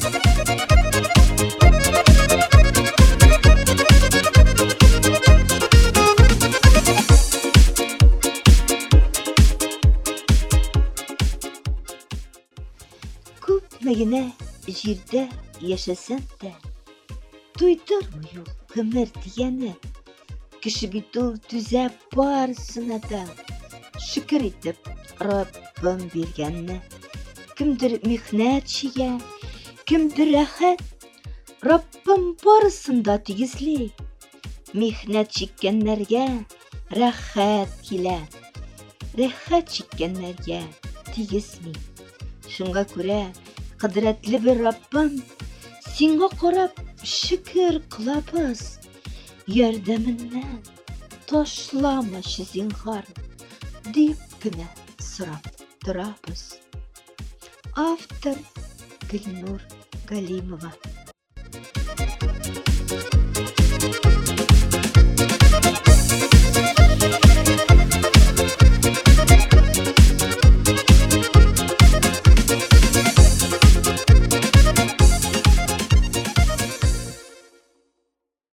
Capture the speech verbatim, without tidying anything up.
Күпме җирдә яшәсәң дә, туйдырмый ул гомер дигәне. Кеше бит ул түзә барысына да, шөкер итеп Раббым биргәнне. Кемдер михнәт чигә, кемдер рәхәт, Раббым барысын да тигезли. Михнәт чиккәннәргә рәхәт килә, рәхәт чиккәннәргә тигезми. Шуңа күрә кыдрәтле бер Раббым, сиңа карап шөкер кылабыз. Ярдәменнән ташламашы зинһар, дип кенә сорап торабыз. Автор Гөлнур Галимова.